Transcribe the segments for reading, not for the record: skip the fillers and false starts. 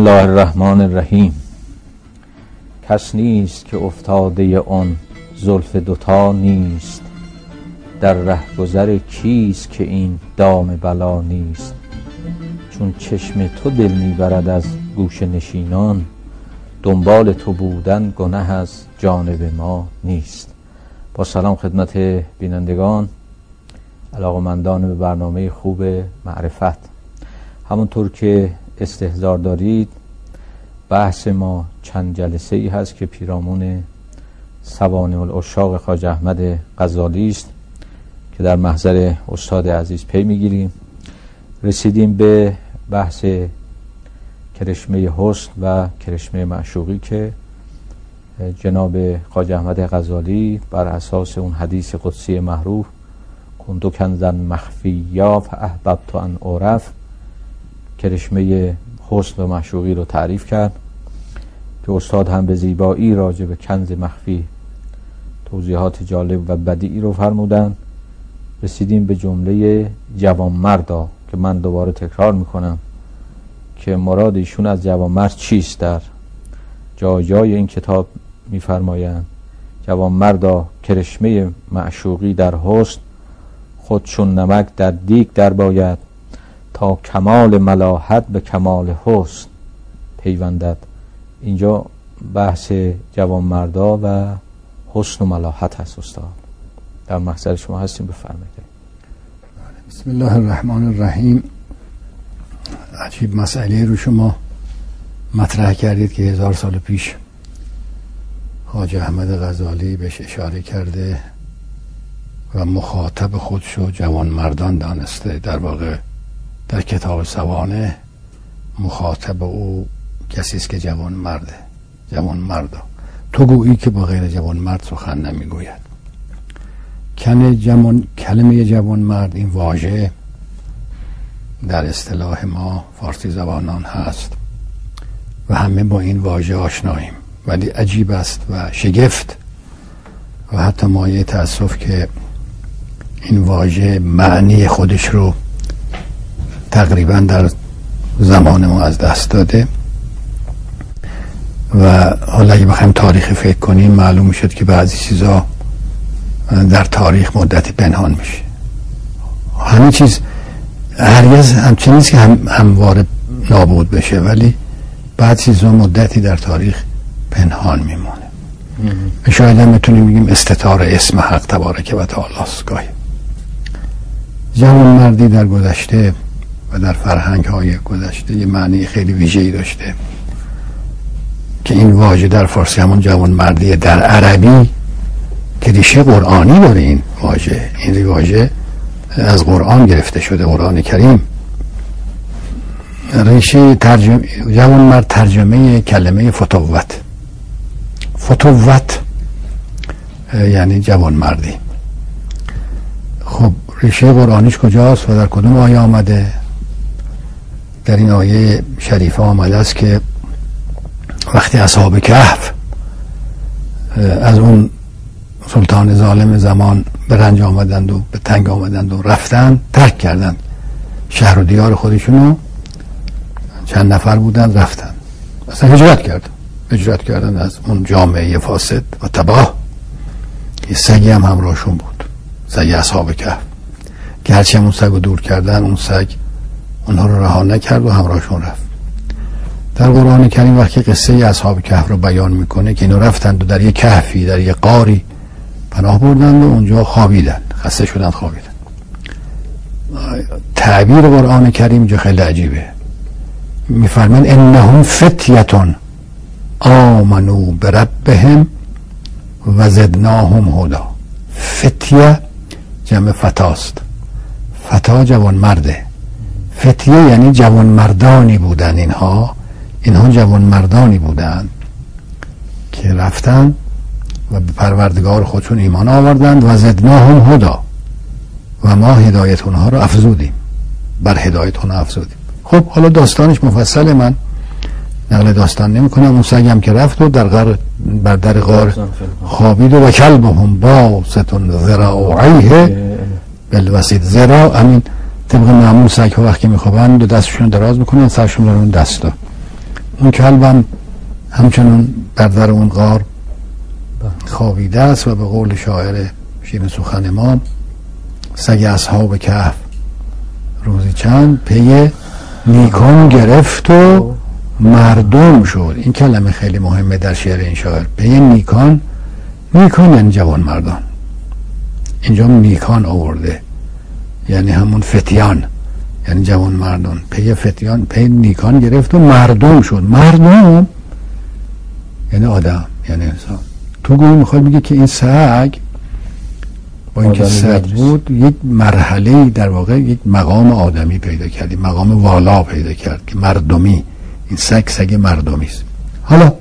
الله الرحمن الرحیم. کس نیست که افتاده اون زلف دوتا نیست، در رهگذر کیست که این دام بلا نیست. چون چشم تو دل میبرد از گوشه نشینان، دنبال تو بودن گنه از جانب ما نیست. با سلام خدمت بینندگان علاقه‌مندان به برنامه خوب معرفت. همونطور که استحضار دارید بحث ما چند جلسه ای هست که پیرامون سوانح العشاق خواجه احمد غزالی است که در محضر استاد عزیز پی میگیریم. رسیدیم به بحث کرشمه حسن و کرشمه معشوقی که جناب خواجه احمد غزالی بر اساس اون حدیث قدسی معروف کنت کنزا مخفیا فاحببت ان اعرف کرشمه حسن و معشوقی رو تعریف کرد که استاد هم به زیبایی راجع به کنز مخفی توضیحات جالب و بدیعی رو فرمودن. رسیدیم به جمله جوانمردا که من دوباره تکرار میکنم که مراد ایشون از جوانمرد چیست. در جای این کتاب میفرمایند جوانمردا کرشمه معشوقی در حسن، خود چون نمک در دیگ در باید، تا کمال ملاحت به کمال حسن پیوندد. اینجا بحث جوانمردا و حسن و ملاحت هست. استاد در محضر شما هستیم، بفرمایید. بسم الله الرحمن الرحیم. عجیب مسئله رو شما مطرح کردید که 1000 سال پیش خواجه احمد غزالی بهش اشاره کرده و مخاطب خودشو جوانمردان دانسته. در واقع در کتاب سوانح مخاطب او کسی است که جوانمرده. جوانمردا تو گویی که با غیر جوانمرد سخن نمیگوید. کلمه جوانمرد این واژه در اصطلاح ما فارسی زبانان هست و همه با این واژه آشناییم، ولی عجیب است و شگفت و حتی مایه تأسف که این واژه معنی خودش رو تقریبا در زمان ما از دست داده و حالا اگه بخوایم تاریخ فکر کنیم معلوم میشد که بعضی چیزا در تاریخ مدتی پنهان میشه. همه چیز هرگز همچنین نیست که همواره نابود بشه، ولی بعد چیزا مدتی در تاریخ پنهان میمونه. شاید هم میتونیم بگیم استتار اسم حق تبارک و تعالی است. گاهی جوانمردی در گذشته و در فرهنگ های گذشته یه معنی خیلی ویژه‌ای داشته که این واژه در فارسی همون جوانمردیه. در عربی که ریشه قرآنی داره این واژه از قرآن گرفته شده، قرآن کریم. ریشه جوانمرد ترجمه کلمه فتوت یعنی جوانمردی. خب ریشه قرآنیش کجاست و در کدوم آیه آمده؟ در این آیه شریفه آمده است که وقتی اصحاب کهف از اون سلطان ظالم زمان به رنج آمدند و به تنگ آمدند و رفتن، ترک کردند شهر و دیار خودشونو. چند نفر بودند رفتن، اصلا هجرت کردن از اون جامعه فاسد و تباه. یه سگی هم همراهشون بود، سگ اصحاب کهف، که هرچی هم اون سگ رو دور کردن اون سگ اونها رو رها نکرد و همراهشون رفت. در قرآن کریم وقتی قصه اصحاب کهف رو بیان میکنه که اینو رفتند و در یه کهفی در یه غاری پناه بردند و اونجا خوابیدن، خسته شدن خوابیدن. تعبیر قرآن کریم اینجا خیلی عجیبه. میفرمان انهم فتیتون آمنو بربهم و زدناهم هدا. فتیه جمع فتاست، فتا جوان مرده، فتیه یعنی جوان مردانی بودن. اینها جوان مردانی بودن که رفتن و به پروردگار خودشون ایمان آوردند و زدناهم هدا و ما هدایت اونها رو افزودیم، بر هدایت اونها افزودیم. خب حالا داستانش مفصله، من نقل داستان نمی کنم. اون سگ هم که رفت و بر در غار خوابید و کلبهم باسط ذراعیه بالوسید. ذراع همین طبق معمول سگ ها وقتی میخوابن دو دستشون دراز میکنن، سرشون رو اون دستا اون کلبم همچنان در اون غار خوابیده است و به قول شاعر شیرین سخن ما سگ اصحاب کهف روزی چند پی نیکان گرفت و مردم شد. این کلمه خیلی مهمه در شعر این شاعر. پی نیکان یعنی جوان مردان، اینجا نیکان آورده یعنی همون فتیان، یعنی جوان مردان. پی فتیان پی نیکان گرفت و مردم شد. مردم یعنی آدم، یعنی انسان. تو گویی میخواد میگه که این سگ با اینکه سگ بود یک مرحله در واقع یک مقام آدمی پیدا کرد، مقام والا پیدا کرد که مردمی. این سگ مردمی است. حالا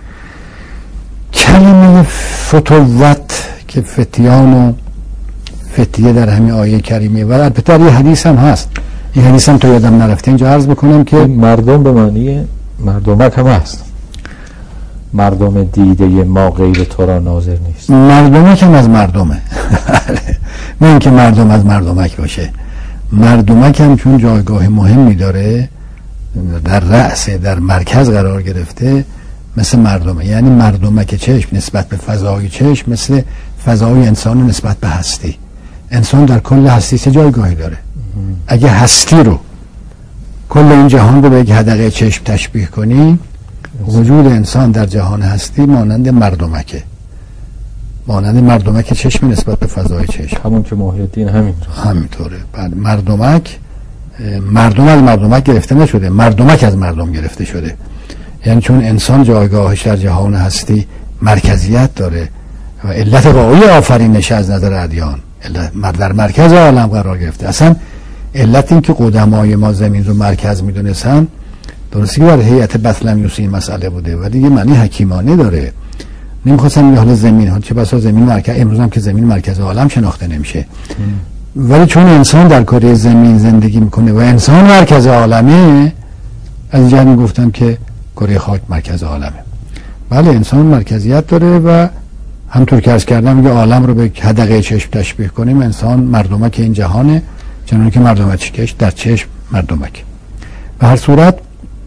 کلمه فتوت که فتیان و فتیه در همین آیه کریمه و البته یه حدیث هم هست، این حدیث هم تو یادم نرفته اینجا عرض بکنم که مردم به معنی مردمک هم هست. مردم دیده ما غیر تو را ناظر نیست. مردمک هم از مردمه نه اینکه مردم از مردمک باشه. مردمک هم چون جایگاه مهمی داره، در رأس، در مرکز قرار گرفته، مثل مردمه. یعنی مردمک چشم نسبت به فضای چشم مثل فضای انسان نسبت به هستی. انسان در کل هستی چه جایگاهی داره؟ اگه هستی رو، کل این جهان رو به یک حدقه چشم تشبیه کنی، وجود انسان در جهان هستی مانند مردمکه، مانند مردمک چشم نسبت به فضای چشم. همون که محی الدین همینطوره. بعد مردمک، مردم از مردمک گرفته نشده، مردمک از مردم گرفته شده. یعنی چون انسان جایگاهش در جهان هستی مرکزیت داره و علت قایی آفرینش از نظر ادیان در مرکز عالم قرار گرفته. اصلا علت این که قدمای ما زمین رو مرکز میدونستن، درستی که در هیئت بطلمیوس این مسئله بوده ولی یه معنی حکیمانه داره. نمیخواستم یه حال زمین ها، چه بسا زمین مرکز، امروز هم که زمین مرکز عالم شناخته نمیشه، ولی چون انسان در کره زمین زندگی میکنه و انسان مرکز عالمه، از اینجا میگفتم که کره خاک مرکز عالمه. بله انسان مرکزیت داره و همطور که عرض کردم میگه عالم رو به حدقه چشم تشبیه کنیم، انسان مردمک این جهانه، چنانکه که مردمکش در چشم مردمک. به هر صورت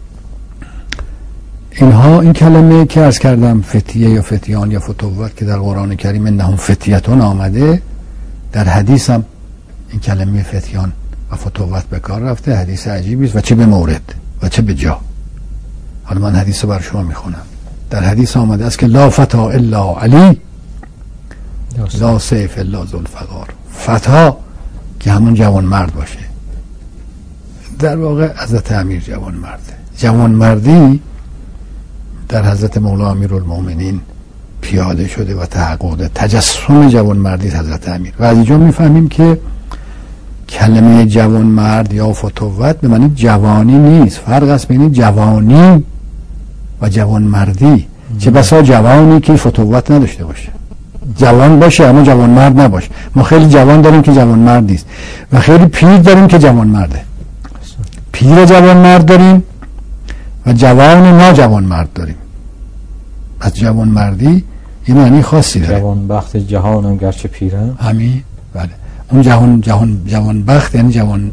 اینها، این کلمه که عرض کردم فتیه یا فتیان یا فتوت که در قرآن کریم انهم فتیتون آمده، در حدیث هم این کلمه فتیان و فتوت به کار رفته. حدیث عجیبی است و چه به مورد و چه به جا. حالا من حدیث رو بر شما میخونم. در حدیث آمده است که لا فتا الا علی لا سیف الا ذوالفقار. فتا که همون جوان مرد باشه، در واقع حضرت امیر جوان مرده. جوان مردی در حضرت مولا امیرالمومنین پیاده شده و تحقق تجسم جوان مردی حضرت امیر. و از اینجا میفهمیم که کلمه جوان مرد یا فتوت به معنی جوانی نیست. فرق است بین جوانی و جوان مردی. چه بسا جوانی که فتوت نداشته باشه، جوان باشه اما جوان مرد نباشه. ما خیلی جوان داریم که جوان مرد نیست و خیلی پیر داریم که جوان مرده. پیر جوان مرد داریم و جوان ناجوان مرد داریم. از جوان مردی یه معنی خاصی داره. جوان بخت جهان هم گرچه پیرم همین. بله اون جوان بخت یعنی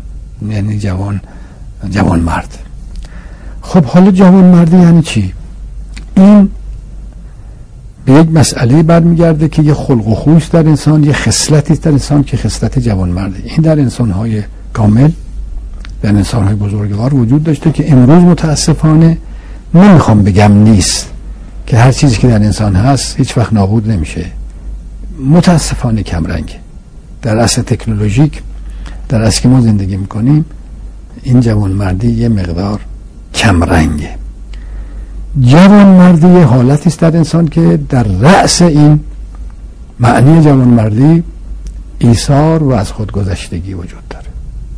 جوان مرد. خب حالا جوان مردی یعنی چی؟ این به یک مسئله برمیگرده که یه خلق و خویش در انسان، یه خصلتی در انسان که خصلت جوان مرده. این در انسان‌های کامل، در انسان‌های بزرگوار وجود داشته که امروز متاسفانه نمیخوام بگم نیست، که هر چیزی که در انسان هست هیچ وقت نابود نمیشه، متاسفانه کمرنگه. در عصر تکنولوژیک، در عصری که ما زندگی میکنیم، این جوان مردی یه مقدار کمرنگه. جوان مردی یه حالتی است در انسان که در رأس این معنی جوان مردی ایثار و از خود گذشتگی وجود داره.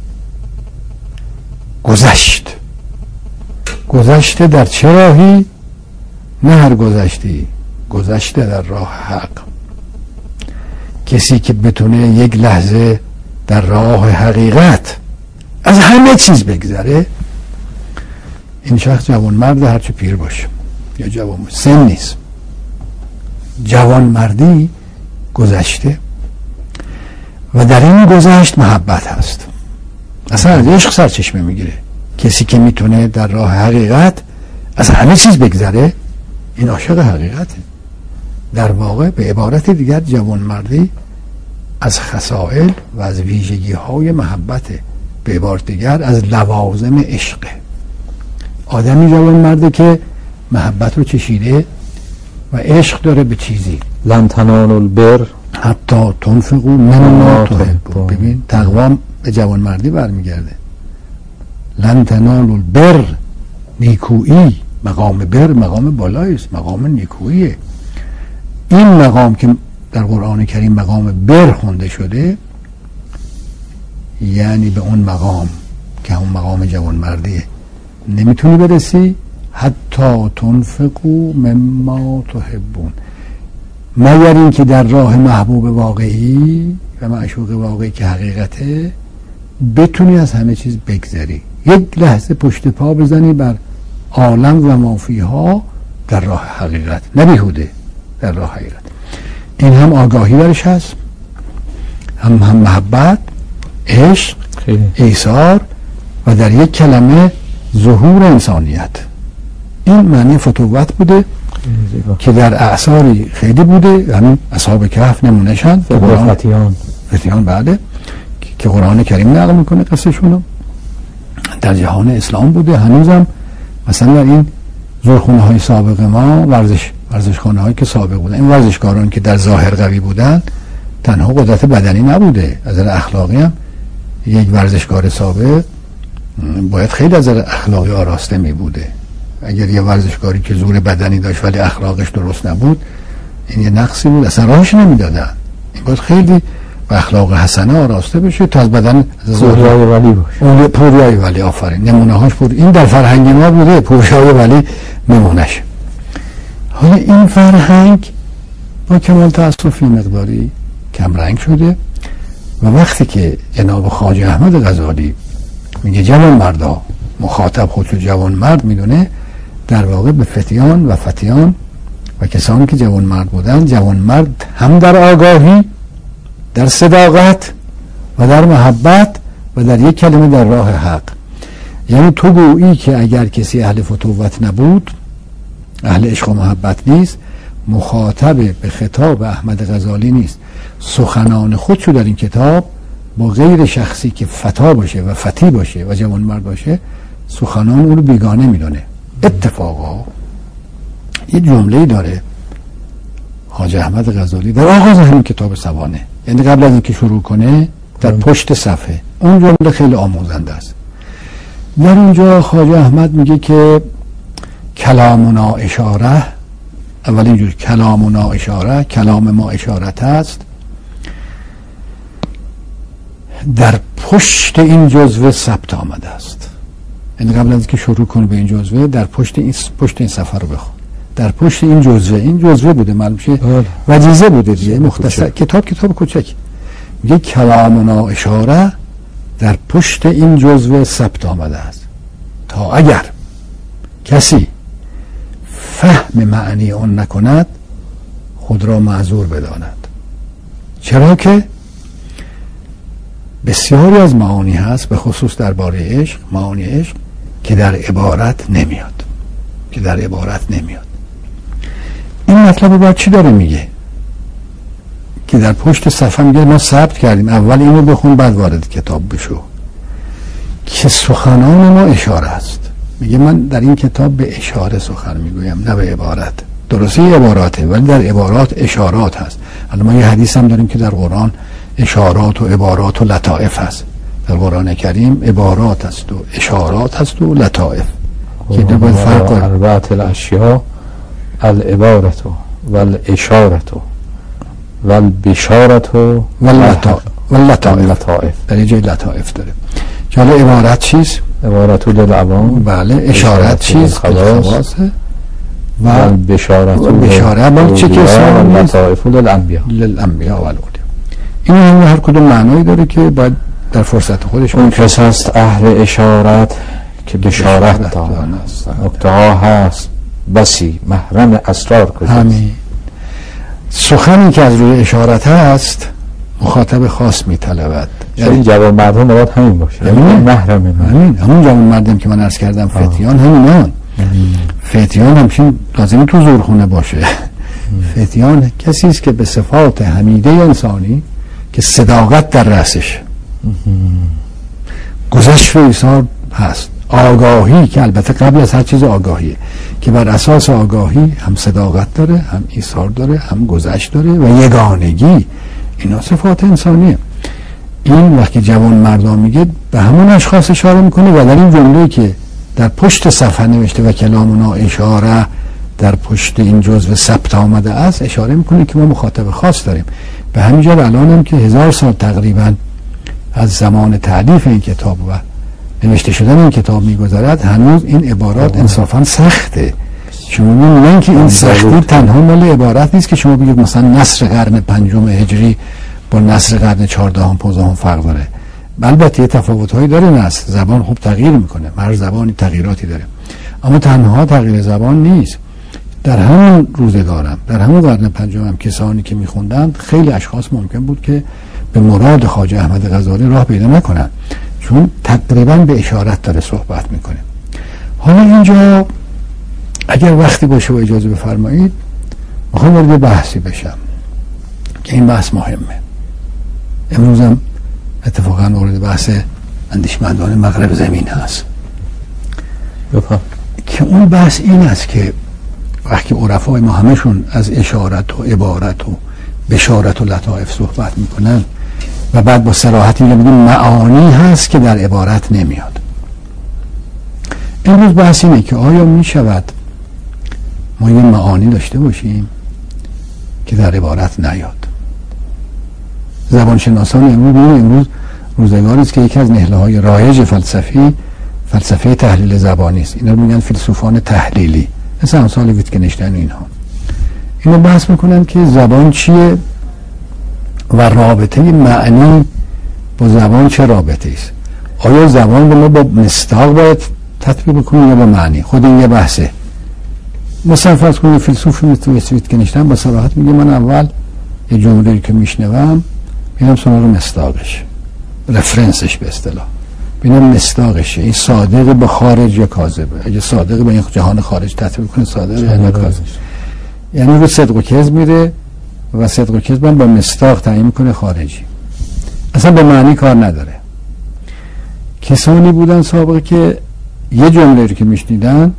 گذشته در چه راهی؟ نه هر گذشتی، گذشته در راه حق. کسی که بتونه یک لحظه در راه حقیقت از همه چیز بگذره، این شخص جوان مرد، هرچه پیر باشه یا جوان باشه، سن نیست. جوان مردی گذشته و در این گذشت محبت هست. اصلا از عشق سرچشمه میگیره. کسی که میتونه در راه حقیقت از همه چیز بگذره، این عاشق حقیقته. در واقع به عبارت دیگر جوانمردی از خصائل و از ویژگی های محبته، به عبارت دیگر از لوازم عشقه. آدمی جوانمرده که محبت رو چشیده و عشق داره به چیزی. لن تنالوا البر حتی تنفقوا مما تحبون. ببین تقوا به جوانمردی برمیگرده. لن تنالوا البر، نیکویی، مقام بر مقام بالایی است، مقام نیکوییه. این مقام که در قرآن کریم مقام بر خونده شده، یعنی به اون مقام که اون مقام جوانمردیه نمیتونی برسی حتی تنفقوا مما تحبون، مگر این که در راه محبوب واقعی و معشوق واقعی که حقیقته بتونی از همه چیز بگذری، یک لحظه پشت پا بزنی بر عالم و مافیها در راه حقیقت، نه بیهوده، در راه حقیقت. این هم آگاهی درش هست، هم محبت، عشق، ایثار و در یک کلمه ظهور انسانیت. این معنی فتوت بوده که در اعصاری خیلی بوده. همین اصحاب کهف نمونهشن، فتیان بعده که قرآن کریم نقل میکنه قصهشونو، در جهان اسلام بوده. هنوزم مثلا در این زورخونه های سابق ما، ورزشخانه هایی که سابق بودن، این ورزشکاران که در ظاهر قوی بودن تنها قدرت بدنی نبوده، از نظر اخلاقی هم یک ورزشکار سابق باید خیلی از نظر اخلاقی آراسته می بوده. اگر یه ورزشکاری که زور بدنی داشت ولی اخلاقش درست نبود، این یه نقصی بود، اصلا راهش نمیدادن. این باید خیلی با اخلاق حسنه آراسته بشه تا از بدن پوریای ولی باشه. پوریای ولی، آفرین، نمونه هاش بود. این در فرهنگ ما بوده، پوریای ولی نمونهش. حالا این فرهنگ با کمال تأسف مقداری کم رنگ شده و وقتی که جناب خواجه احمد غزالی میگه جوان مردا، مخاطب خودشو جوان مرد میدونه، در واقع به فتیان و فتیان و کسانی که جوان مرد بودن، جوان مرد هم در آگاهی، در صداقت و در محبت و در یک کلمه در راه حق. یعنی تو گویی که اگر کسی اهل فتوت نبود، اهل عشق و محبت نیست، مخاطب به خطاب احمد غزالی نیست. سخنان خودشو در این کتاب با غیر شخصی که فتا باشه و فتی باشه و جوان مرد باشه، سخنان اون رو بیگانه میدونه. اتفاقا یه جمله‌ای داره خواجه احمد غزالی در آغاز همین کتاب سوانح، یعنی قبل از اینکه شروع کنه، در پشت صفحه، اون جمله خیلی آموزنده است. در اونجا خواجه احمد میگه که کلامنا اشاره، اول اینجور کلامنا اشاره، کلام ما اشارت است، در پشت این جزوه ثبت آمده است. یعنی قبل از اینکه شروع کنه به این جزوه، در پشت این صفحه رو بخون. در پشت این جزوه بوده، معلوم شه وجیزه بوده دیگه، مختصر کتاب کوچک. میگه کلامنا اشاره، در پشت این جزوه ثبت آمده است تا اگر کسی فهم معنی اون نکند خود را معذور بداند. چرا که بسیاری از معانی هست، به خصوص درباره عشق، معانی عشق که در عبارت نمیاد. این مطلب باید چی داره میگه؟ که در پشت صفحه میگه ما ثبت کردیم، اول اینو بخون بعد وارد کتاب بشو، که سخنان ما اشاره است. میگه من در این کتاب به اشاره سخن میگویم، نه به عبارت. درسته عباراته ولی در عبارات اشارات هست. حالا ما یه حدیث هم داریم که در قرآن اشارات و عبارات و لطائف هست. در قرآن کریم عبارات هست و اشارات هست و لطائف که باید فرق کنه. اربعه الاشیاء العبارت والاشارت والبشارت واللطائف. در جای لطائف داره که حالا عبارت چیست؟ عبارت للعوام. بله. اشارت چیست؟ خواصه. و بشاره با چه کسانی؟ لطائف للانبیاء و الاولیا. این هر کدوم معنایی داره که باید در فرصت خودش. اون کس هست اهل اشارت که بشارت دارن است. نکته ها هست بسی محرم اسرار کجاست. همین سخنی که از روی اشارت هست مخاطب خاص میطلبد. یعنی جوان مردم باید همین باشه، یعنی محرم من. همون جوان مردم که من عرض کردم فتیان همینان. فتیان همچین لازمی تو زورخونه باشه. فتیان کسی است که به صفات حمیده انسانی که صداقت در رأسش، گذشت و ایثار هست، آگاهی که البته قبل از هر چیز آگاهیه که بر اساس آگاهی هم صداقت داره، هم ایثار داره، هم گذشت داره و یگانگی. اینا صفات انسانیه. این وقتی جوان مردان میگه به همون اشخاص اشاره میکنه و در این جمله که در پشت صفحه نوشته و کلامنا اشاره در پشت این جزء ثبت آمده است اشاره میکنه که ما مخاطب خاص داریم. به همین جهت الان هم که 1000 سال تقریبا از زمان تألیف این کتاب و نوشته شدن این کتاب میگذرد هنوز این عبارات انصافا سخته. شما می‌بینید که این سختی تنها مال عبارت نیست که شما بگید مثلا نصر قرن 5 هجری با نصر قرن 14 و 15 فرق داره. البته یه تفاوت‌هایی داره، نصر زبان خوب تغییر میکنه، هر زبانی تغییراتی داره، اما تنها تغییر زبان نیست. در همون روزگارم در همون قرن 5 هم کسانی که میخوندن خیلی اشخاص ممکن بود که به مراد خواجه احمد غزالی راه پیدا نکنن، چون تقریبا به اشارت داره صحبت میکنه. حالا اینجا اگر وقتی باشه و اجازه بفرمایید میخوام وارد بحثی بشم که این بحث مهمه. امروزم اتفاقا وارد بحث اندیشمندان مغرب زمین هست که اون بحث این است که وقتی عرفای ما همشون از اشارت و عبارت و بشارت و لطائف صحبت میکنن و بعد با صراحت میگن معانی هست که در عبارت نمیاد. امروز بحث اینه که آیا میشود ما یه معانی داشته باشیم که در عبارت نیاد؟ زبانشناسان امروز روزگاری است که یکی از نهله های رایج فلسفه تحلیل زبانی است. اینا رو میگن فیلسوفان تحلیلی، مثل امثال ویتگنشتاین و اینها. اینا بحث میکنن که زبان چیه و رابطه معنی با زبان چه رابطه است. آیا زبان رو ما با مصداق باید تطبیق بکنیم یا با معنی؟ خود این یه بحثه. مثلا فرض کنید فیلسوف ویتگنشتاین با صراحت میگه من اول یه جمله‌ای که میشنوم میرم سراغ مصداقش، رفرنسش به اصطلاح، ببینم مصداقشه، این صادق به خارج یا کاذبه. اگه صادق به این جهان خارج تطبیق کنه صادق یا کاذب، یعنی رو صدق و کذب میره و صدق و کذب با مصداق تعیین میکنه خارجی، اصلا به معنی کار نداره. کسانی بودن سابقه که یه جمله رو که میشنیدن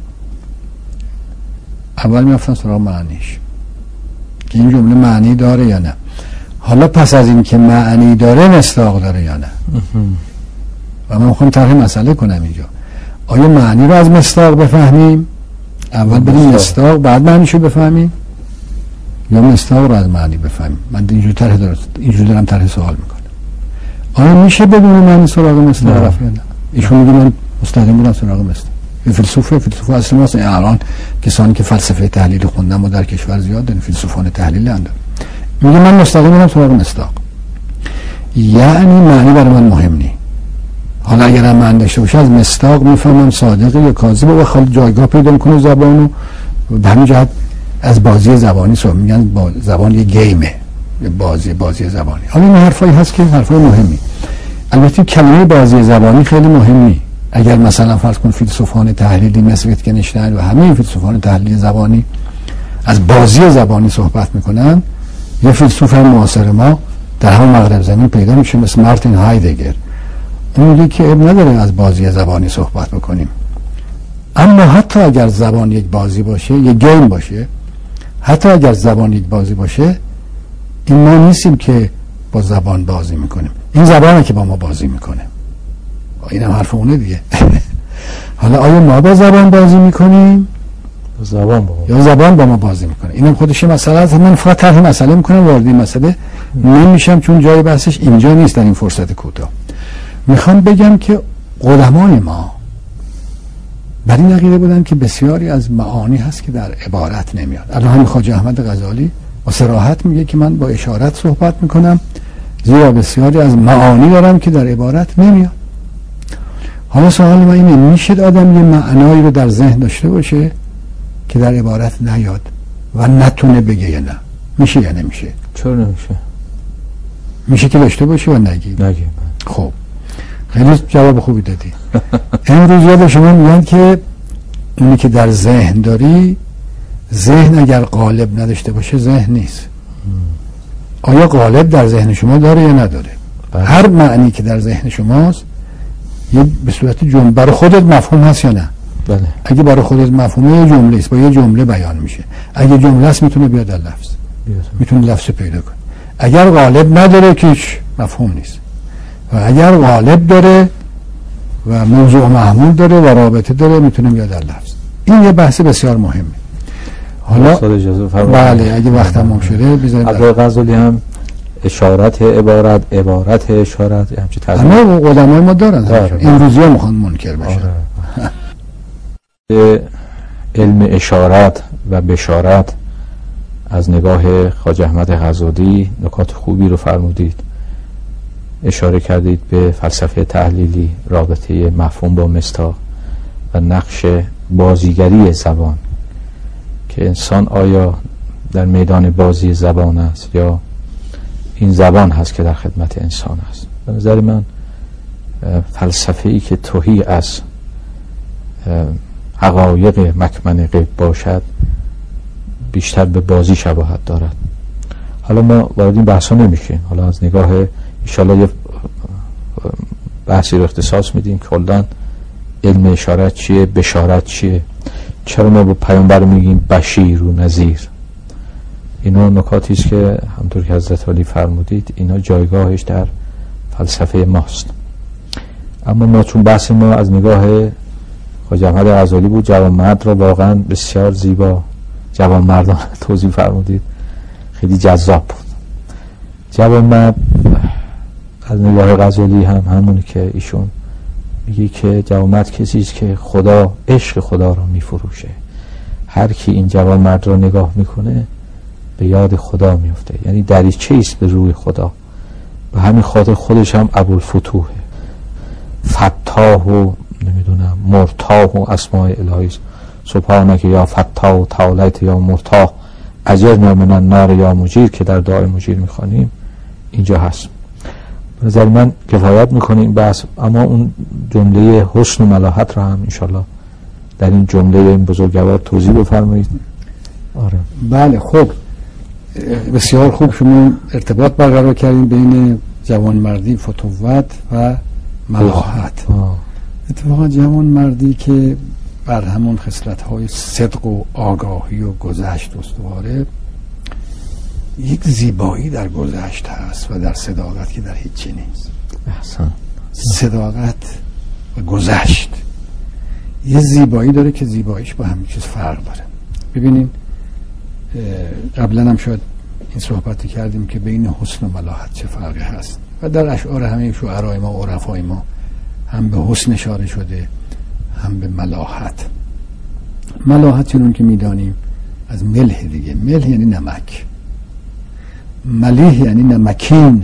اول میافتن سراغ معنیش که این جمله معنی داره یا نه. حالا پس از این که معنی داره مصداق داره یا نه. و من میخوام طرح مسئله کنم اینجا، آیا معنی رو از مصداق بفهمیم اول بریم مصداق بعد معنیشو بفهمیم، یا مصداق رو از معنی بفهمیم؟ من اینجوری دارم طرح سوال میکنم. آیا میشه بدون معنی سراغ مصداق رفت یا نه؟ ایشون میگه من مستقیم میرم سراغ مصداق. فیلسوف اصل ماست. الان کسانی که فلسفه تحلیل خوندن و در کشور زیاد دارن، فیلسوفان تحلیل اند، میگه من مستقیم میرم سراغ مصداق، یعنی معنی برای من مهم نیست. حالا اگر هم معنی داشته باشه از مصداق میفهمم صادقه یا کاذبه و خیلی جایگاه پیدا میکنه زبانو. به همین جهت از بازی زبانی صحبت میگن، با زبان یه گیمه، یه بازی زبانی. حالا این حرفایی هست که حرفای مهمی. البته کلمه بازی زبانی خیلی مهمی. اگر مثلا فرض کن فیلسوفان تحلیلی مثل ویتگنشتاین و همه فیلسوفان تحلیل زبانی از بازی زبانی صحبت میکنن، یه فیلسوف معاصر ما در همون مغرب زمین پیدا میشه مثل مارتین هایدگر. اون میگه که اب نداره از بازی زبانی صحبت بکنیم، اما حتی اگر زبان یک بازی باشه، یک گیم باشه، حتی اگر زبان یک بازی باشه، این ما نیستیم که با زبان بازی میکنیم، این زبانه که با ما بازی میکنه. اینم حرف اونه دیگه. حالا آیا ما با زبان بازی میکنیم یا زبان با ما بازی میکنه؟ اینم خودش مسئله است. من فقط طرح مسئله میکنم، وارد این مسئله نمیشم چون جای بحثش اینجا نیست. در این فرصت کوتاه میخوام بگم که قدمای ما بر این عقیده بودن که بسیاری از معانی هست که در عبارت نمیاد. الان همین خواجه احمد غزالی با صراحت میگه که من با اشارت صحبت میکنم زیرا بسیاری از معانی دارم که در عبارت نمیاد. حالا سوال من اینه، میشه آدم یه معنایی رو در ذهن داشته باشه که در عبارت نیاد و نتونه بگه یا نه؟ میشه یا نمیشه؟ چرا نمیشه؟ میشه که داشته باشه و نگی. خب خیلی جواب خوبی دادی. امروز یاد شما میگن که اونی که در ذهن داری، ذهن اگر قالب نداشته باشه ذهن نیست. آیا قالب در ذهن شما داره یا نداره؟ هر معنی که در ذهن شماست یه به صورت جمله برای خودت مفهوم هست یا نه؟ بله. اگه برای خودت مفهومه یه جمله است، با یه جمله بیان میشه. اگه جمله است میتونه بیاد در لفظ، میتونه لفظ پیدا کنه. اگر قالب نداره که هیچ مفهوم نیست، و اگر قالب داره و موضوع محمول داره و رابطه داره میتونه بیاد در لفظ. این یه بحث بسیار مهمه. حالا بله اگه وقت تمام شده بذارید. عبد غزالی هم اشارت عبارت، عبارت اشارت، همچین ترجمه همه علمای ما دارن. امروزی‌ها میخوان منکر بشن. علم اشارت و بشارت از نگاه خواجه احمد غزالی نکات خوبی رو فرمودید. اشاره کردید به فلسفه تحلیلی، رابطه مفهوم با مصداق و نقش بازیگری زبان، که انسان آیا در میدان بازی زبان است یا این زبان هست که در خدمت انسان است. به نظر من فلسفه‌ای که تهی از حقایق مکمن غیب باشد بیشتر به بازی شباهت دارد. حالا ما وارد این بحثا نمیشیم، حالا از نگاه انشالله یه بحثی رو اختصاص میدیم که کلاً علم اشارت چیه، بشارت چیه، چرا ما به پیامبر میگیم بشیر و نذیر. اینا نکاتی است که همونطور که حضرت علی فرمودید اینا جایگاهش در فلسفه ماست. اما ما چون بحث ما از نگاه خواجه احمد غزالی بود، جوانمرد را واقعا بسیار زیبا جوانمردان توضیح فرمودید، خیلی جذاب بود. جوانمرد از نگاه غزالی هم همونی که ایشون میگه که جوانمرد کسی است که خدا، عشق خدا را میفروشه. هر کی این جوانمرد را نگاه میکنه به یاد خدا میفته، یعنی دریچه است به روی خدا. به همین خاطر خودش هم ابوالفتوحه، فتاح و نمیدونم مرتاح و اسماء الهی. سبحانك یا فتاح و تعالیت یا مرتاح اجرنا من النار یا مجیر که در دعای مجیر میخوانیم اینجا هست. به نظر من کفایت میکنه این بحث. اما اون جمله حسن و ملاحت را هم انشالله در این جمله این بزرگوار توضیح بفرمایید. آره بله. خب بسیار خوب شما ارتباط برقرار کردین بین جوانمردی، فتوت و ملاحت. اتفاقا جوانمردی که بر همون خصلت‌های صدق و آگاهی و گذشت استواره، یک زیبایی در گذشت هست و در صداقت که در هیچی نیست. احسن. صداقت و گذشت یه زیبایی داره که زیباییش با همین چیز فرق داره. ببینین قبلا هم شاید این صحبتی کردیم که بین حسن و ملاحت چه فرقی هست و در اشعار همه شعرای ما و عرفای ما هم به حسن اشاره شده هم به ملاحت. ملاحت چنون که میدانیم از ملح دیگه. ملح یعنی نمک، ملیح یعنی نمکین،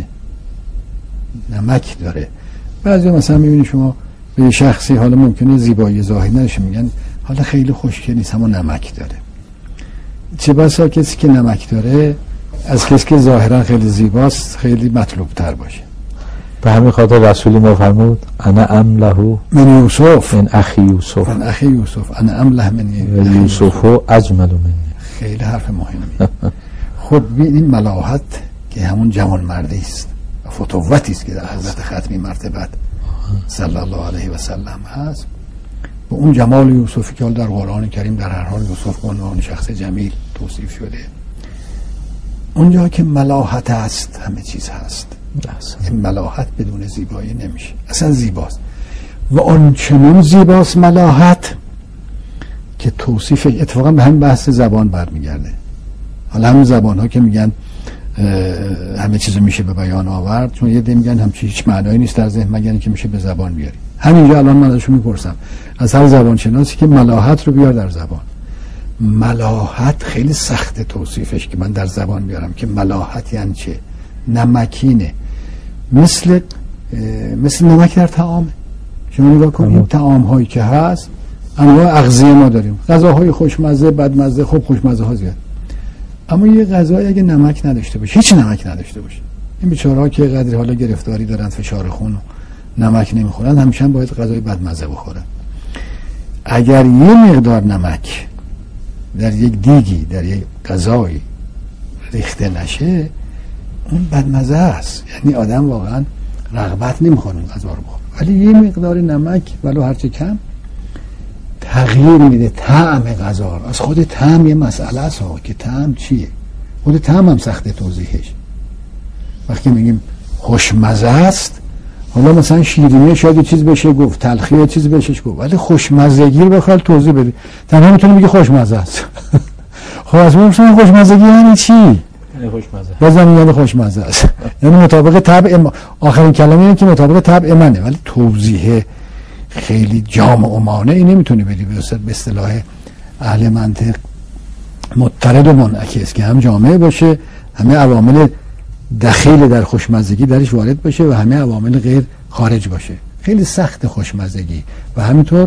نمک داره. بعضی مثلا میبینی شما به شخصی حالا ممکنه زیبایی ظاهری نشه، میگن حالا خیلی خوشگل نیست اما نمک داره. چه بسا کسی که نمک داره از کسی که ظاهرا خیلی زیباست خیلی مطلوب تر باشه. به همین خاطر رسولی ما فرمود انا امله من یوسف، من اخی یوسف، من اخی یوسف، انا امله من یوسف اجمل منی. خیلی حرف مهمی. خب این ملاحت که همون جوانمردی است و فتوتی است که در حضرت ختمی مرتبت صلی الله علیه و سلم هست، و اون جمال یوسفی که در قرآن کریم در هر حال یوسف به عنوان شخص جمیل توصیف شده، اونجا که ملاحت است همه چیز هست. این ملاحت بدون زیبایی نمیشه، اصلا زیباست و اون چنون زیباست ملاحت که توصیف اتفاقا به همین بحث زبان برمیگرده. حالا همین زبان ها که میگن همه چیزو میشه به بیان آورد، چون یه ده میگن همچی هیچ معنایی نیست در ذهن مگر اینکه میشه به زبان بیاری. همینجا الان من ازشون میپرسم از هر زبان شناسی که ملاحت رو بیار در زبان. ملاحت خیلی سخت توصیفش که من در زبان بیارم که ملاحت یعنی چه. نمکینه، مثل نمک در طعام. شما نگاه کنید طعام هایی که هست انواع اغذیه ما داریم، غذاهای خوشمزه، بدمزه. خب خوشمزه ها زیاد، اما یه غذایی اگه نمک نداشته باشه، هیچ نمک نداشته باشه، این بیچاره‌ها که قدری حالا گرفتاری دارن، فشار خون و نمک نمیخورن، همیشه باید غذای بدمزه بخورن. اگر یه مقدار نمک در یک دیگی، در یک غذایی ریخته نشه، اون بدمزه است. یعنی آدم واقعا رغبت نمی‌کنه اون غذا رو بخوره. ولی یه مقدار نمک ولو هرچه کم تغییر میده طعم غذا رو. از خود طعم یه مسئله است که طعم چیه. خود طعم هم سخته توضیحش. وقتی میگیم خوشمزه است، حالا مثلا شیرینی شاید یه چیز بشه گفت، تلخی یه چیز بشه گفت، ولی خوشمزگی رو بخواد توضیح بده تنها میتونه بگه خوشمزه است. خب از اون مثلا خوشمزگی یعنی چی؟ یعنی خوشمزه. بازم یعنی خوشمزه است. یعنی مطابق طبع آخرین کلمه اینه که مطابق طبع منه، ولی توضیح خیلی جامع و مانع نمیتونه بدی به اصطلاح اهل منطق مضطرد و منعکس که هم جامع باشه، همه عوامل دخیل در خوشمزگی درش وارد باشه و همه عوامل غیر خارج باشه. خیلی سخت خوشمزگی و همینطور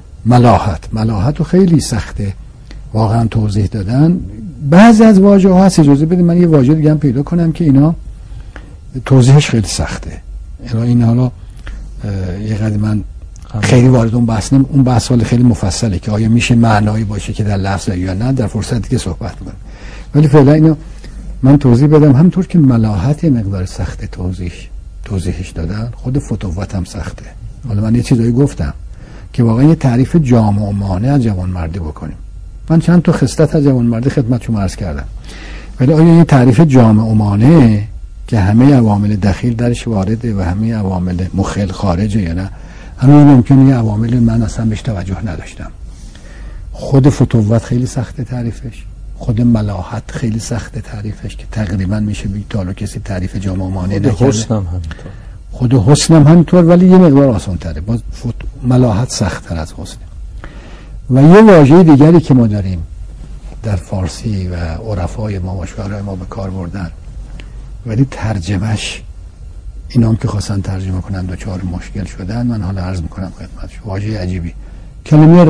ملاحت و خیلی سخته واقعا توضیح دادن. بعضی از واژه ها هست، اجازه بده من یه واژه دیگه هم پیدا کنم که اینا توضیحش خیلی سخته. این حالا یه قدر من خیلی وارد اون بحث نیم، اون بحث حالا خیلی مفصله که آیا میشه معنایی باشه که در لفظ یا نه، در فرصتی که صحبت می‌کنم. ولی فعلا اینو من توضیح بدم. همونطور که ملاحت مقدار سخت توضیحش دادن، خود فتوت هم سخته. حالا من یه چیزایی گفتم که واقعا یه تعریف جامع و مانع از جوانمردی بکنیم. من چند تا خصلت از جوانمردی خدمتتون عرض کردم، ولی آیا این تعریف جامع و مانع که همه عوامل دخیل درش وارده و همه عوامل مخل خارجه یا نه؟ همین ممکنه یه عوامل من اصلا بهش توجه نداشتم. خود فتوت خیلی سخته تعریفش، خود ملاحت خیلی سخته تعریفش که تقریبا میشه بگید تا حالا کسی تعریف جامع و مانع نکرده. خود حسن هم همینطور، ولی یه مقدار آسان تره. باز ملاحت سخت تر از حسن. و یه واژه دیگری که ما داریم در فارسی و عرفای ما و شعرای ما به کار بردن، ولی ترجمهش اینا هم که خواستن ترجمه کنن دوچار مشکل شدن. من حالا عرض میکنم خدمتش. واژه عجیبی، کلمه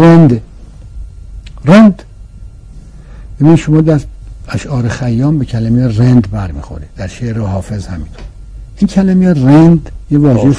رند. ببین شما در اشعار خیام به کلمه رند برمیخوره، در شعر حافظ همینطور. این کلمه رند یه واژه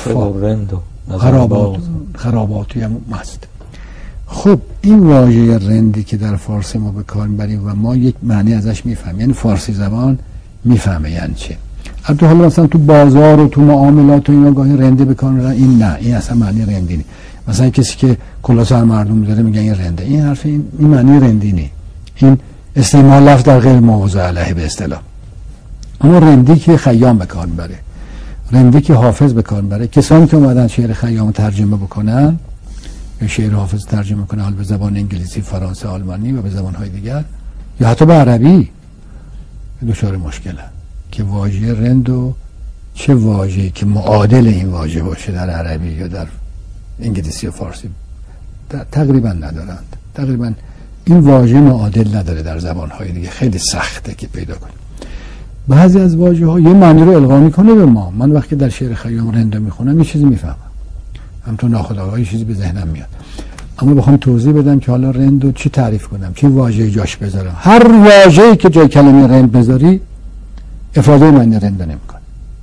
خراباتی هم هست. خب این واژه رندی که در فارسی ما به کار میبریم و ما یک معنی ازش میفهمیم، یعنی فارسی زبان میفهمه یعنی چه. البته حالا مثلا تو بازار و تو معاملات و اینا گاهی رنده به کار میبرن، این نه، این اصلا معنی رندی نیست. مثلا کسی که کلا سر مردم میذاره میگن این رنده، این حرف این معنی رندی نیست. این استعمال لفظ در غیر موضع علیه به اصطلاح. اما رندی که خیام به کار میبره، رندی که حافظ به کار میبره، کسانی که اومدن شعر خیام ترجمه بکنن یا شعر حافظ ترجمه کنن، حال به زبان انگلیسی، فرانسه، آلمانی و به زبانهای دیگر یا حتی به عربی، دچار مشکله که واژه رند و چه واژه‌ای که معادل این واژه باشه در عربی یا در انگلیسی و فارسی تقریبا ندارند. تقریبا این واژه معادل نداره در زبانهای دیگه. خیلی سخته که پیدا کنیم. بعضی از واژه ها یه معنی رو القا میکنه به ما. من وقتی در شعر خیام رند میخونم یه چیزی میفهمم، همونطور ناخودآگاه یه چیزی به ذهنم میاد، اما بخوام توضیح بدم که حالا رند رو چی تعریف کنم، چه واژه‌ای جاش بذارم، هر واژه‌ای که جای کلمه رند بذاری افاده معنی رند نمیکنه.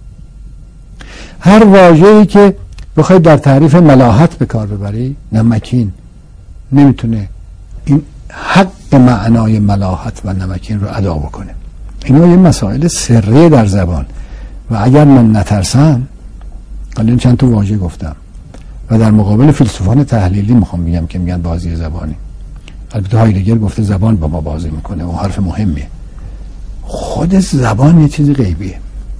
هر واژه‌ای که بخوای در تعریف ملاحت به کار ببری، نمکین، نمیتونه این حق معنای ملاحت و نمکین رو ادا بکنه. اینا یه مسائل سری در زبان و اگر من نترسم، حالا چند تا واژه گفتم و در مقابل فیلسوفان تحلیلی میخوام بگم که میگن بازی زبانی. البته هایدگر گفته زبان با ما بازی میکنه و حرف مهمیه. خود زبان یه چیز غیبیه،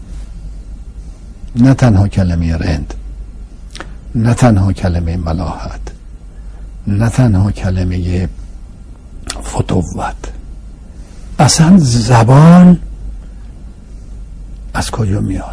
نه تنها کلمه رند، نه تنها کلمه ملاحت، نه تنها کلمه فتوت. اصلا زبان از کجا میاد؟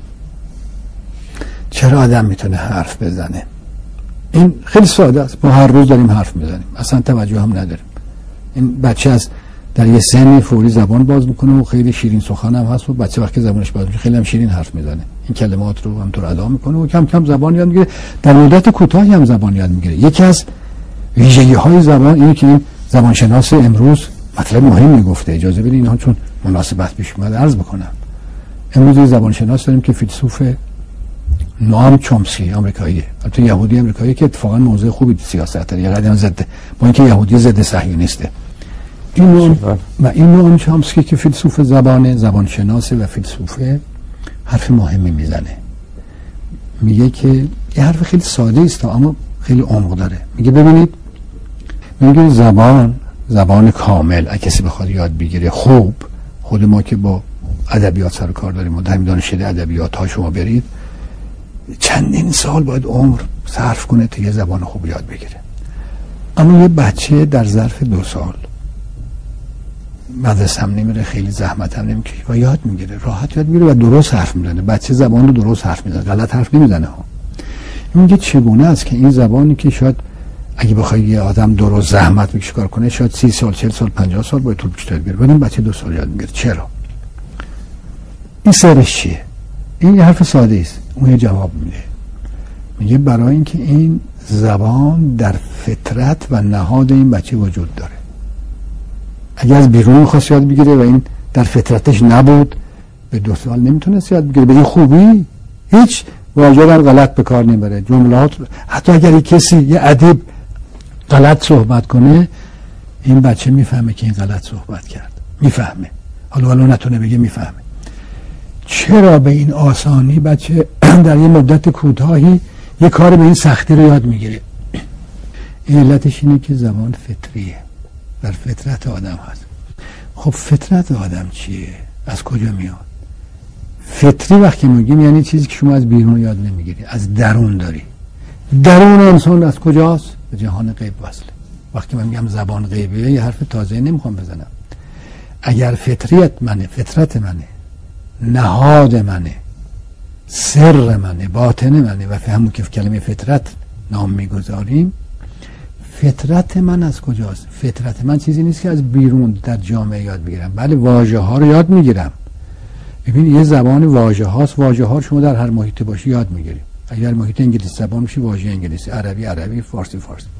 چرا آدم میتونه حرف بزنه؟ این خیلی ساده است. ما هر روز داریم حرف میزنیم، اصلا توجه هم نداریم. این بچه از در یه سنی فوری زبان باز میکنه و خیلی شیرین سخن هم هست و بچه وقتی زبانش باز میشه خیلی هم شیرین حرف میزنه، این کلمات رو همطور ادا میکنه و کم کم زبان یاد میگیره. در مدت کوتاهی هم زبان یاد میگیره. یکی از ویژگی‌های زبان اینه که این زبانشناس امروز مطلب مهمی گفته. اجازه بدید اینها چون مناسبت پیش اومد عرض بکنم. امروز یه زبانشناس داریم که فیلسوف نام چومسکی آمریکاییه، البته یهودی آمریکایی که اتفاقا موضوع خوبی تو سیاست داره، یه قدم ضد، با اینکه یهودی ضد صهیونیسته. این نام چومسکی که فیلسوف زبانشناسه و فیلسوفه، حرف مهمی میزنه. میگه که یه حرف خیلی ساده است اما خیلی عمق داره. میگه ببینید، میگه زبان کامل اگه کسی بخواد یاد بگیره خوب، خود ما که با ادبیات سر کار داریم و در دانشکده ادبیات ها شما برید، چندین سال باید عمر صرف کنه تا یه زبان خوب یاد بگیره. اما یه بچه در ظرف 2 سال مدرسه هم نمیره، خیلی زحمت هم نمیکشه و یاد میگیره، راحت یاد میگیره و درست حرف میزنه. بچه زبان رو درست حرف میزنه، غلط حرف نمیزنه ها. میگه چگونه است که این زبانی که شاید اگه بخوای یه آدم درست زحمت بکشه کار کنه شاید 30 سال 40 سال 50 سال باید طول بکشه یاد بگیره، ولی این بچه 2 سال یاد میگیره. چرا؟ این سرش چیه؟ این یه حرف ساده است. اون یه جواب میده، میگه برای اینکه این زبان در فطرت و نهاد این بچه وجود داره. اگه از بیرون میخواست یاد بگیره و این در فطرتش نبود، به 2 سال نمیتونست یاد بگیره. به این خوبی هیچ واژه رو غلط به کار نمیبره، جملات، حتی اگر کسی یه ادیب غلط صحبت کنه، این بچه میفهمه که این غلط صحبت کرد، میفهمه، حالا نتونه بگه میفهمه. چرا به این آسانی بچه در یه مدت کوتاهی یه کار به این سختی رو یاد میگیره؟ علتش اینه که زبان فطریه، در فطرت آدم هست. خب فطرت آدم چیه؟ از کجا میاد؟ فطری وقتی میگیم یعنی چیزی که شما از بیرون یاد نمیگیری، از درون داری. درون انسان از کجاست؟ به جهان غیب وصله. وقتی من میگم زبان غیبیه، یه حرف تازه نمیخوام بزنم. اگر فطرت منه، نهاد منه، سر منه، باطن منه و همون که کلمه فطرت نام میگذاریم، فطرت من از کجاست؟ فطرت من چیزی نیست که از بیرون در جامعه یاد بگیرم، بله واژه ها رو یاد میگیرم. ببین یه زبان واژه هاست، واژه ها شما در هر محیط باشی یاد میگیری. اگر محیط انگلیسی زبان باشی واژه انگلیسی، عربی، فارسی.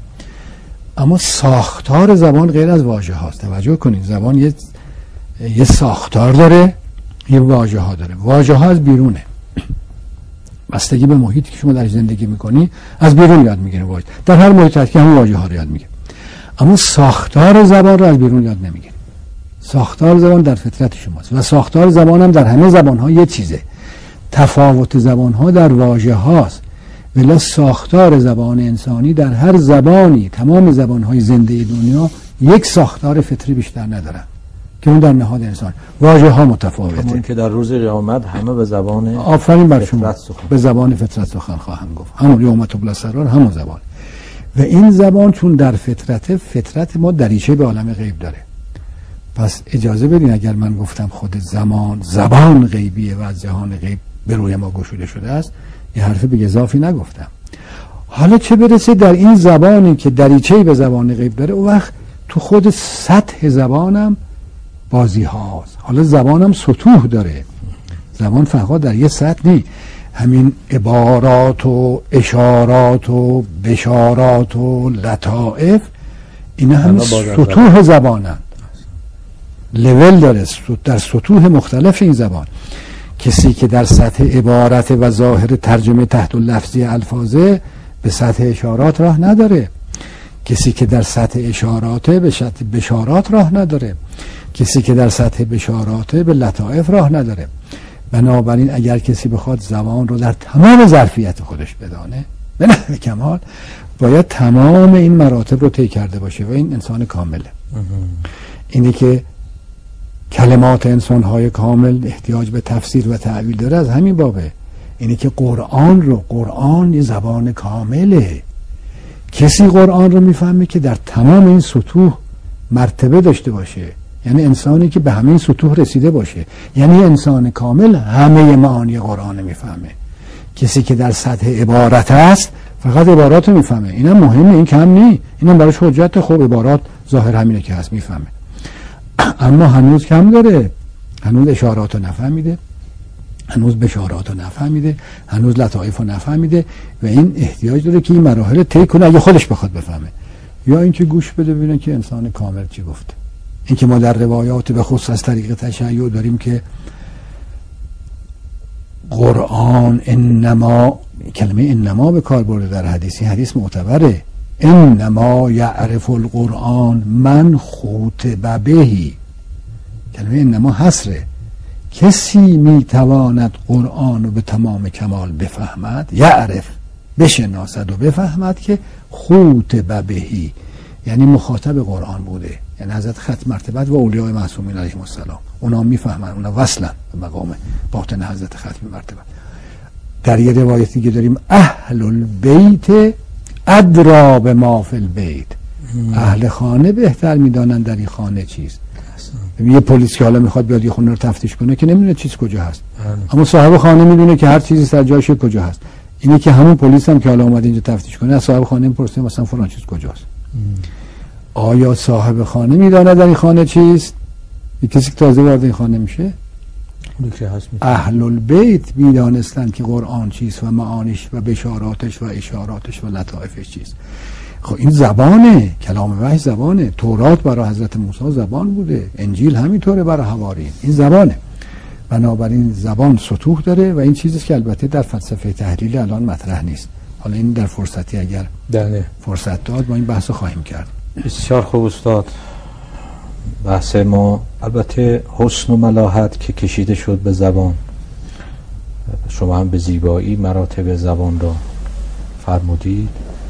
اما ساختار زبان غیر از واژه هاست. توجه کنید، زبان یه ساختار داره، یه واژه ها داره. واژه ها از بیرونه، بستگی به محیطی که شما در زندگی میکنی از بیرون یاد میگیره. واژه در هر محیط هست که همون واژه ها رو یاد میگیره، اما ساختار زبان رو از بیرون یاد نمیگیره. ساختار زبان در فطرت شماست و ساختار زبان هم در همه زبان ها یه چیزه. تفاوت زبان ها در واژه هاست، ولی ساختار زبان انسانی در هر زبانی، تمام زبان های زنده دنیا یک ساختار فطری بیشتر ندارن که اون در نهاد انسان. واژه ها متفاوته، همون که در روز قیامت همه به زبان آفرین بر شما به زبان فطرت سخن خواهم گفت، همون یوم تبلی السرائر، همون زبان. و این زبان چون در فطرت ما دریچه به عالم غیب داره. پس اجازه بدین اگر من گفتم خود زبان غیبیه و از جهان غیب به روی ما گشوده شده است، یه حرف به اضافی نگفتم. حالا چه برسه در این زبانی که دریچه‌ای به زبان غیب داره، اون وقت تو خود سطح زبانم بازی هاست. حالا زبانم سطوح داره، زبان فقط در یه سطح نی، همین عبارات و اشارات و بشارات و لطائف، اینا همین سطوح زبانن، لول داره در سطوح مختلف این زبان. کسی که در سطح عبارت و ظاهر ترجمه تحت لفظی الفاظه به سطح اشارات راه نداره. کسی که در سطح اشاراته به سطح بشارات راه نداره. کسی که در سطح بشاراته به لطائف راه نداره. بنابراین اگر کسی بخواد زبان رو در تمام ظرفیت خودش بدانه به نحو کمال، باید تمام این مراتب رو طی کرده باشه و این انسان کامله. اینی که کلمات انسان‌های کامل احتیاج به تفسیر و تعبیر داره از همین بابه. اینی که قرآن یه زبان کامله. کسی قرآن رو میفهمه که در تمام این سطوح مرتبه داشته باشه، یعنی انسانی که به همه این سطوح رسیده باشه، یعنی انسان کامل همه معانی قرآن میفهمه. کسی که در سطح عبارت است فقط عبارات رو میفهمه، اینم مهمه، این کم نی، اینم براش حجت. خوب عبارات ظاهر همینه که هست میفهمه، اما هنوز کم داره، هنوز اشارات رو نفهمیده، هنوز بشارات رو نفهمیده، هنوز لطائف رو نفهمیده و این احتیاج داره که این مراحل طی کنه اگه خودش بخواد بفهمه، یا اینکه گوش بده ببینه که انسان کامل چی گفته. اینکه ما در روایات به خصوص از طریق تشیع داریم که قرآن انما، کلمه انما به کار برده در حدیثی، حدیث معتبره. انما یعرف القرآن من خوطب بهی، کلمه انما حصره. کسی میتواند قرآن رو به تمام کمال بفهمد، یعرف بشناسد و بفهمد که خوطب بهی یعنی مخاطب قرآن بوده، یعنی حضرت ختم مرتبت و اولیاء معصومین علیهم السلام، اونا میفهمن، اونا وصلن به مقام باطن حضرت ختم مرتبت. در یه روایتی که داریم اهل البیت ادرا به ما فی البیت، اهل خانه بهتر میدانن در این خانه چیست. یه پلیس که حالا میخواد بیاد یه خونه رو تفتیش کنه که نمیدونه چیز کجا هست، اما صاحب خانه میدونه که هر چیزی سر جاشه کجا هست. اینه که همون پلیس هم که حالا اومد اینجا تفتیش کنه از صاحب خانه میپرسه مثلا فلان چیز کجاست. آیا صاحب خانه میدونه در این خانه چیست؟ یک کسی که تازه وارد این خانه میشه. اهل البیت میدانستند که قرآن چیست و معانیش و بشاراتش و اشاراتش و لطائفش چیست. خب این زبانه، کلام وحی زبانه. تورات برای حضرت موسی زبان بوده، انجیل همینطوره برای حواریین، این زبانه. بنابراین زبان سطوح داره و این چیزی که البته در فلسفه تحلیل الان مطرح نیست. حالا این در فرصتی اگر فرصت داد ما این بحث خواهیم کرد. بسیار خوب استاد. بحث ما البته حسن و ملاحت که کشیده شد به زبان، شما هم به زیبایی مراتب زبان را فرمودید.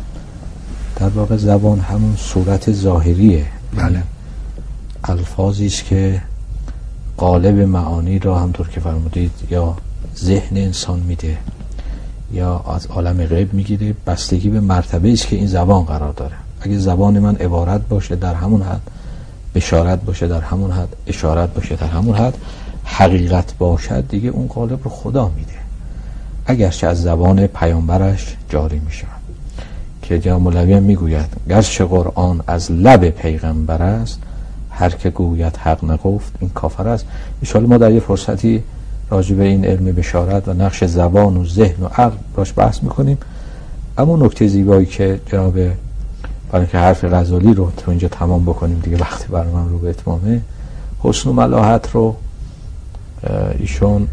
در واقع زبان همون صورت ظاهریه، بله، الفاظی است که قالب معانی را همطور که فرمودید یا ذهن انسان میده یا از عالم غیب میگیره، بستگی به مرتبه است که این زبان قرار داره. اگه زبان من عبارت باشه در همون حد، بشارت باشه در همون حد، اشارت باشه در همون حد، حقیقت باشد، دیگه اون قالب رو خدا میده، اگرچه از زبان پیامبرش جاری میشه. که جناب مولوی هم میگوید گرچه قرآن از لب پیغمبر است، هر که گوید حق نگفت این کافر است. ان شاءالله ما در یه فرصتی راجع به این علم بشارت و نقش زبان و ذهن و عقل باش بحث میکنیم. اما نکته زیبایی که جناب، برای که حرف غزالی رو تو اینجا تمام بکنیم دیگه وقتی برنامه رو به اتمامه، حسن و ملاحت رو ایشون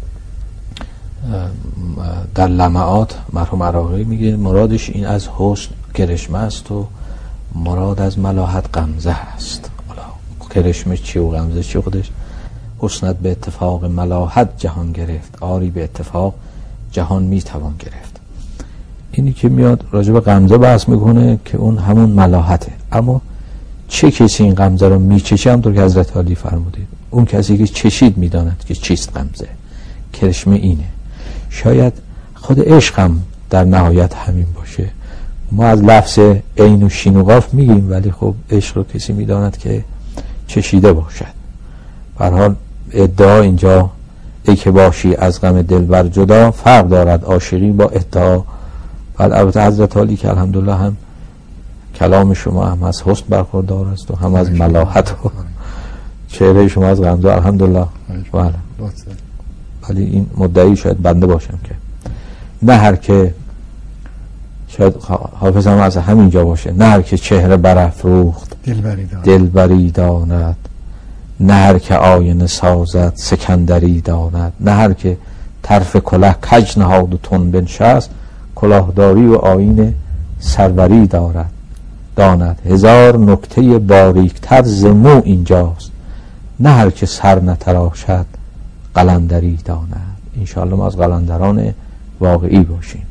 در لمعات مرحوم عراقی میگه مرادش این از حسن کرشمه است و مراد از ملاحت غمزه است. حالا کرشمه چی و غمزه چی؟ خودش حسنت به اتفاق ملاحت جهان گرفت، آری به اتفاق جهان میتوان گرفت. اینی که میاد راجع به غمزه بحث میکنه که اون همون ملاحته. اما چه کسی این غمزه رو میچشه؟ همونطور که حضرت علی فرمودید، اون کسی که چشید میداند که چیست غمزه. کرشمه اینه. شاید خود عشق هم در نهایت همین باشه. ما از لفظ عین و شین و قاف میگیم، ولی خب عشق رو کسی میداند که چشیده باشد. به هر حال ادعا اینجا ای که باشی از غم دلبر جدا، فرق دارد عاشقی با ادعا. بعد البته حضرت علی که الحمدلله هم کلام شما هم از حسن برخوردار است و هم از ملاحت و چهره شما از غمزه الحمدلله. بله. ولی این مدعی شاید بنده باشم که نه هر که، شاید حافظ هم از همینجا باشه، نه هر که چهره برافروخت دلبری داند، نه هر که آینه سازد سکندری داند، نه هر که طرف کلاه کج نهاد و تن بنشست، کلاهداری و آیین سروری داند. هزار نکته باریکتر ز مو اینجاست، نه هر که سر نتراشد قلندری داند. انشاءالله ما از قلندران واقعی باشیم.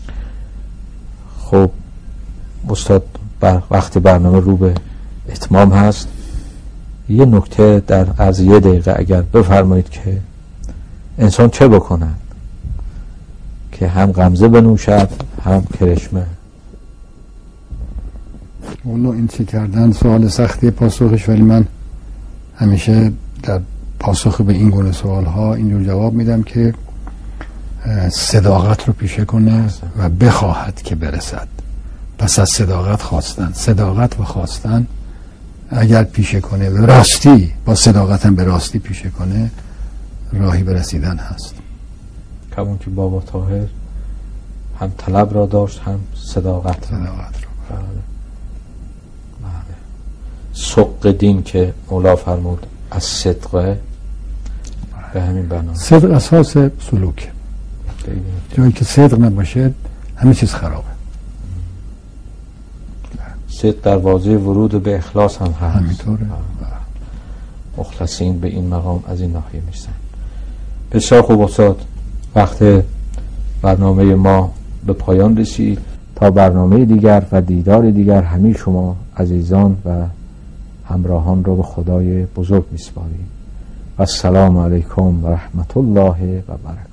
خب استاد وقتی برنامه رو به اتمام هست، یه نکته در از یه دقیقه اگر بفرمایید که انسان چه بکنند که هم غمزه بنوشد هم کرشمه؟ والله این چی کردن سوال سختی پاسخش، ولی من همیشه در پاسخ به این گونه سوال ها اینجور جواب میدم که صداقت رو پیشه کنه و بخواهد که برسد. پس از صداقت خواستن، صداقت و خواستن اگر پیشه کنه به راستی، با صداقت هم به راستی پیشه کنه، راهی به رسیدن هست. کمون که بابا طاهر هم طلب را داشت هم صداقت رو. صدق دین که مولا فرمود از صدقه، به همین بنا صدق اساس سلوک. جایی که صدق نباشه همه چیز خرابه. صدق دروازه ورود به اخلاص هم هست. همینطوره. مخلصین به این مقام از این ناحیه میرسن. بسیار خوب استاد، وقت برنامه ما به پایان رسید. تا برنامه دیگر و دیدار دیگر همه شما عزیزان و همراهان رو به خدای بزرگ میسپاریم. و السلام علیکم و رحمت الله و برکاته.